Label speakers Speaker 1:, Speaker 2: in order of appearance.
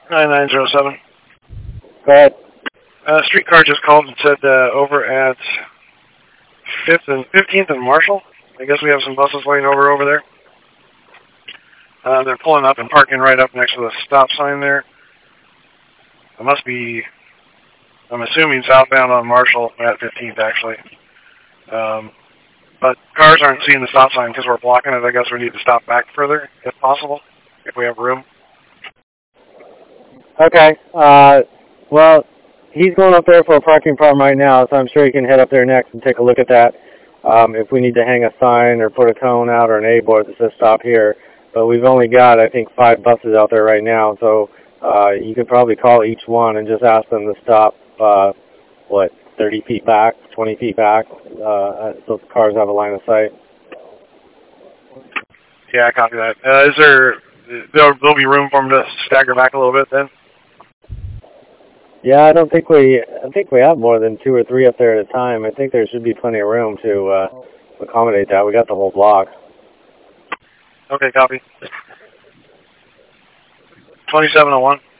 Speaker 1: 9907.
Speaker 2: Go ahead.
Speaker 1: Streetcar just called and said over at 15th and Marshall. I guess we have some buses laying over there. They're pulling up and parking right up next to the stop sign there. It must be, I'm assuming, southbound on Marshall at 15th, actually. But cars aren't seeing the stop sign because we're blocking it. I guess we need to stop back further, if possible, if we have room.
Speaker 2: Okay. Well, he's going up there for a parking problem right now, so I'm sure he can head up there next and take a look at that. If we need to hang a sign or put a cone out or an A-board that says stop here. But we've only got, I think, 5 buses out there right now, so you could probably call each one and just ask them to stop, 30 feet back, 20 feet back, so the cars have a line of sight.
Speaker 1: Yeah, I copy that. There'll be room for them to stagger back a little bit then?
Speaker 2: Yeah, I think we have more than 2 or 3 up there at a time. I think there should be plenty of room to accommodate that. We got the whole block.
Speaker 1: Okay, copy. 2701.